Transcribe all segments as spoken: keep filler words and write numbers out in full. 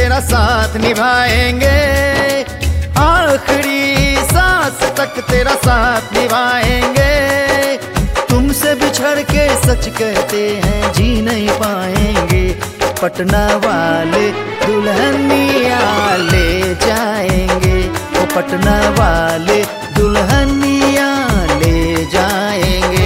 तेरा साथ निभाएंगे, आखिरी सांस तक तेरा साथ निभाएंगे। तुमसे बिछड़ के सच कहते हैं जी नहीं पाएंगे, पटना वाले दुल्हनिया ले जाएंगे, वो पटना वाले दुल्हनिया ले जाएंगे।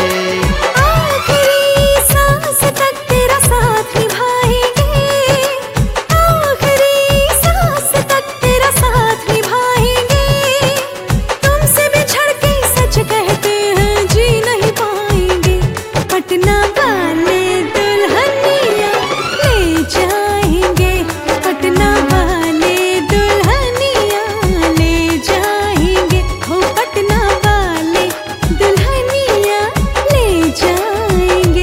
आखिरी सांस तक तेरा साथ निभाएंगे, आखिरी सांस तक तेरा साथ निभाएंगे। तुमसे बिछड़ के सच कहते हैं जी नहीं पाएंगे, पटना वाले दुल्हनिया ले जाएंगे, पटना वाले दुल्हनिया ले जाएंगे, हो पटना वाले दुल्हनिया ले जाएंगे।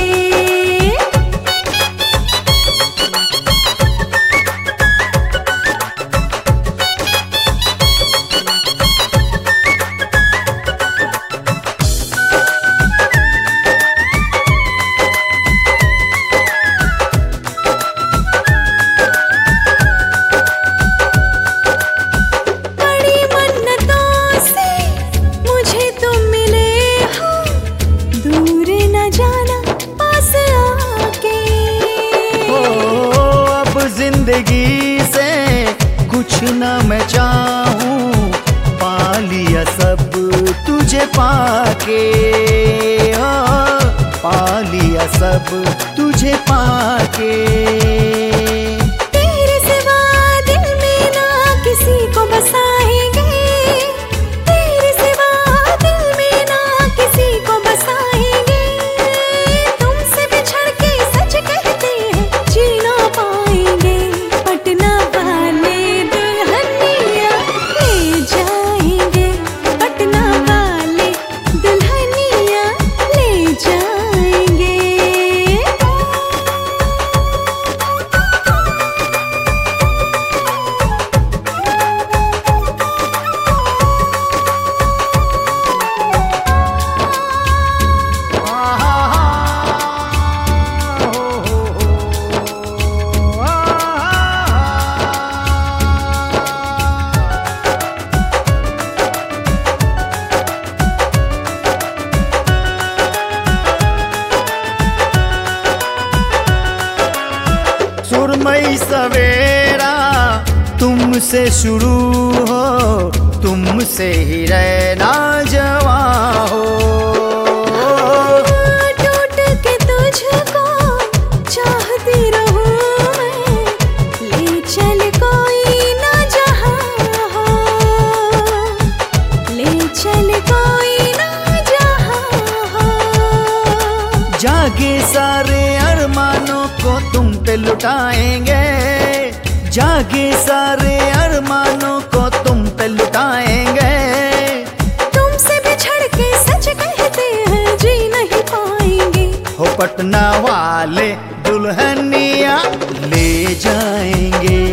बड़ी मन्नतों से मुझे तुम मिले हो, दूर न जाना पास आके। ओ अब जिंदगी से कुछ न मैं चाहूं, पा लिया सब तुझे पाके, ओ पा लिया सब तुझे पाके। तेरे सिवा दिल में ना किसी को बसाएंगे, तेरे सिवा दिल में ना किसी को बसाएंगे। तुमसे बिछड़ के सच कहते हैं जी ना पाएंगे, पटना वाले दुल्हनिया ले जाएंगे, पटना वाले दुल्हनिया ले जाएंगे। सुरमई सवेरा तुमसे शुरू हो, तुमसे ही रहना जवा हो। टूट के तुझको चाहती रहूं मैं, ले चल कोई ना जहां हो, ले चल कोई ना जहां हो। जागे सारे अरमानों को तुम पे लुटाएंगे, जागे सारे अरमानों को तुम पे लुटाएंगे। तुमसे बिछड़ के सच कहते हैं जी नहीं पाएंगे, हो पटना वाले दुल्हनिया ले जाएंगे।